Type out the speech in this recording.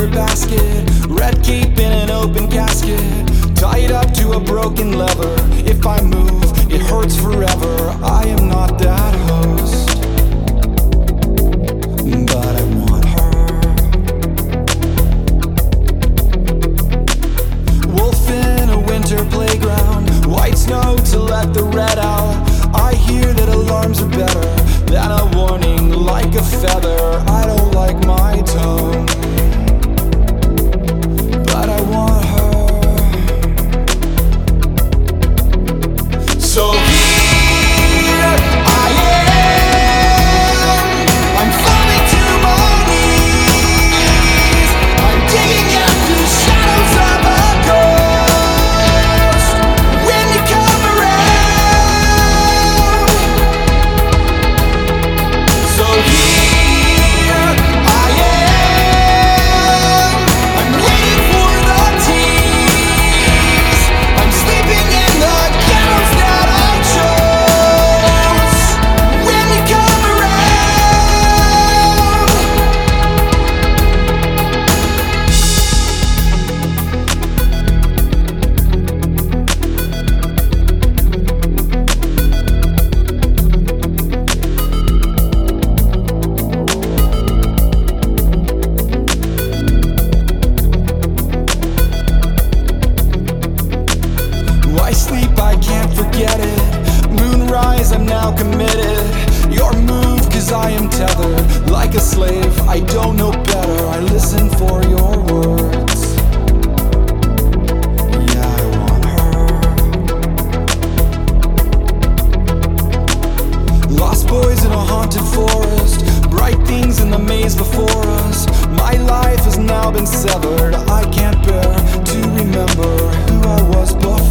wicker basket, red cape in an open casket, tied up to a broken lever. If I move, it hurts forever. I am not that host, but I want her. Wolf in a winter playground, white snow to let the red out. I hear that alarms are better than a warning, like a feather. I don't like my tone, but I want her. So here I am, I'm falling to my knees, I'm digging out the shadows of a ghost. When you come around, so here I am, I'm waiting for the tears, I'm sleeping in the ghettos that I chose. When you come around, why sleep? I can't forget it. Moonrise, I'm now committed. Your move, cause I am tethered like a slave. I don't know better, I listen for your words. Yeah, I want her. Lost boys in a haunted forest, bright things in the maze before us. My life has now been severed. I can't bear to remember who I was before.